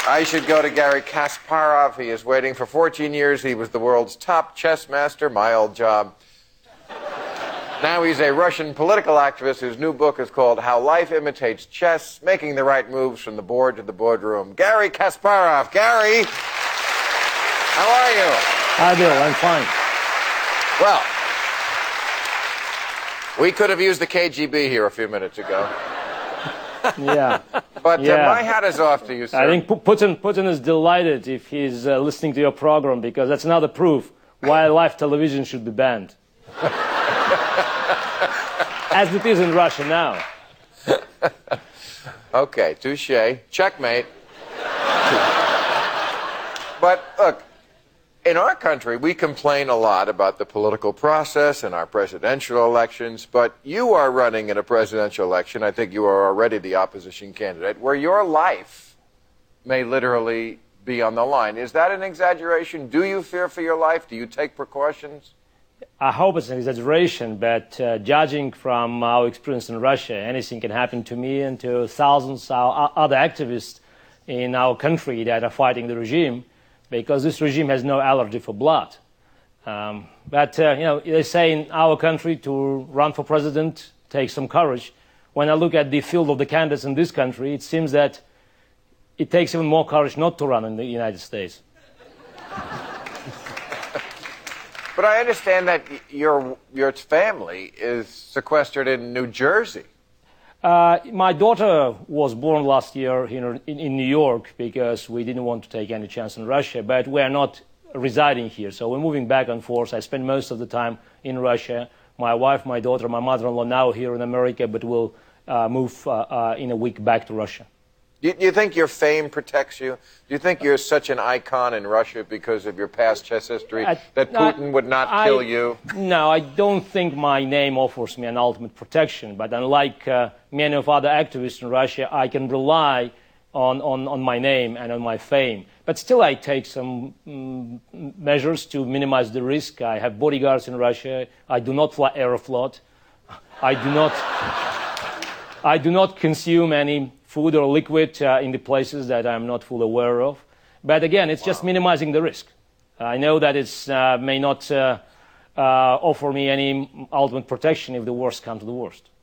I should go to Garry Kasparov. He is waiting. For 14 years, he was the world's top chess master, my old job. Now he's a Russian political activist whose new book is called How Life Imitates Chess, Making the Right Moves from the Board to the Boardroom. Garry Kasparov. Garry, how are you? Hi, Bill. I'm fine. Well, we could have used the KGB here a few minutes ago. Yeah. But my hat is off to you, sir. I think Putin is delighted if he's listening to your program, because that's another proof why live television should be banned. As it is in Russia now. Okay, touche. Checkmate. But look, in our country, we complain a lot about the political process and our presidential elections, but you are running in a presidential election, I think you are already the opposition candidate, where your life may literally be on the line. Is that an exaggeration? Do you fear for your life? Do you take precautions? I hope it's an exaggeration, but judging from our experience in Russia, anything can happen to me and to thousands of other activists in our country that are fighting the regime, because this regime has no allergy for blood. But they say in our country to run for president takes some courage. When I look at the field of the candidates in this country, it seems that it takes even more courage not to run in the United States. But I understand that your family is sequestered in New Jersey. My daughter was born last year in New York because we didn't want to take any chance in Russia, but we are not residing here, so we're moving back and forth. I spend most of the time in Russia. My wife, my daughter, my mother-in-law now here in America, but we'll move in a week back to Russia. Do you think your fame protects you? Do you think you're such an icon in Russia because of your past chess history that Putin would not kill you? No, I don't think my name offers me an ultimate protection, but unlike many of other activists in Russia, I can rely on my name and on my fame. But still I take some measures to minimize the risk. I have bodyguards in Russia. I do not fly Aeroflot. I do not consume any food or liquid in the places that I'm not fully aware of. But again, it's just minimizing the risk. I know that it may not offer me any ultimate protection if the worst comes to the worst.